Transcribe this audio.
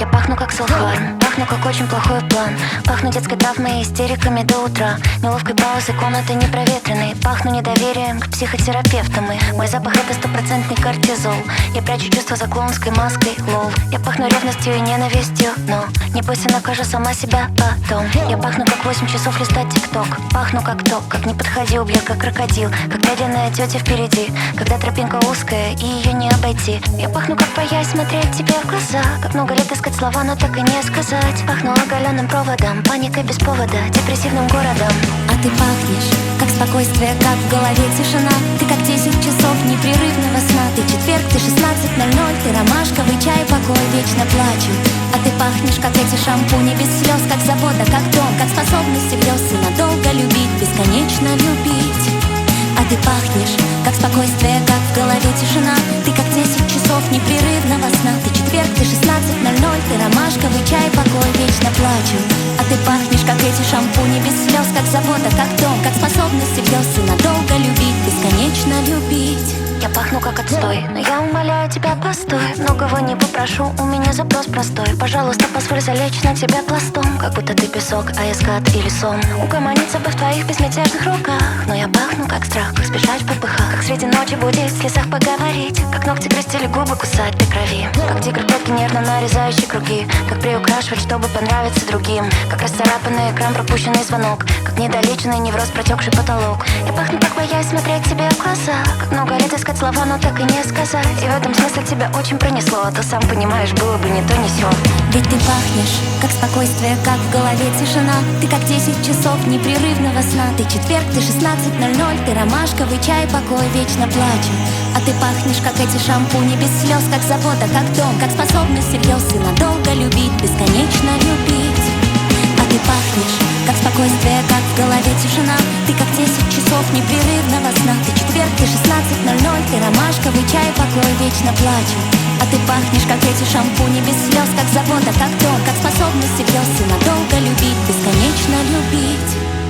Я пахну как селфхарм, пахну как очень плохой план. Пахну детской травмой и истериками до утра. Неловкой паузой комнаты непроветренной. Пахну недоверием к психотерапевтам. И мой запах это стопроцентный кортизол. Я прячу чувства за клоунской маской, лол. Я пахну ревностью и ненавистью, но не бойся, накажу сама себя потом. Я пахну как 8 часов листать тикток. Пахну как то, как не подходи, убью как крокодил. Как медленная тетя впереди, когда тропинка узкая и ее не обойти. Я пахну как боясь смотреть тебе в глаза. Как много лет искать слова, но так и не сказать. Пахну оголенным проводом, паникой без повода, депрессивным городом. А ты пахнешь, как спокойствие, как в голове тишина. Ты как 10 часов непрерывного сна. Ты четверг, ты 16:00, ты ромашковый чай, покой, вечно плачу. А ты пахнешь, как эти шампуни без слез. Как забота, как дом, как способность грез. И надолго любить, бесконечно любить. А ты пахнешь, как спокойствие, как в голове тишина. Ты как 10 часов непрерывного сна. Ты четверг, ты 16:00, ты ромашковый чай, покой, вечно плачу. А ты пахнешь, как эти шампуни без слез. Как забота, как дом, как способность грез. И надолго любить, бесконечно любить. Я пахну как отстой, но я умоляю тебя, постой. Многого не попрошу, у меня запрос простой. Пожалуйста, позволь залечь на тебя пластом. Как будто ты песок, а я скат или сон. Угомониться бы в твоих безмятежных руках. Но я пахну как страх, как сбежать в попыхах. Как среди ночи будить, в слезах поговорить. Как ногти крестили губы, кусать до крови. Как тигр клетки, нервно нарезающий круги. Как приукрашивать, чтобы понравиться другим. Как расцарапанный экран, пропущенный звонок. Как недолеченный невроз, протекший потолок. Я пахну как боясь смотреть тебе в глаза. Как много лет искать слова, но так и не сказать. И в этом смысле тебя очень пронесло. А то сам понимаешь, было бы не то, не сё. Ведь ты пахнешь, как спокойствие, как в голове тишина. Ты как 10 часов непрерывного сна. Ты четверг, ты 16:00, ты ромашковый чай, покой, вечно плачу. А ты пахнешь, как эти шампуни без слез. Как забота, как дом, как способность грез. И надолго любить, бесконечно любить. А ты пахнешь, как спокойствие, как в голове тишина. Ты как 10 часов непрерывного сна. Ты четверг, ты 16:00, ты ромашковый чай, покой, вечно плачу. А ты пахнешь, как эти шампуни без слез. Как забота, как дом, как способность грез. И надолго любить, бесконечно любить.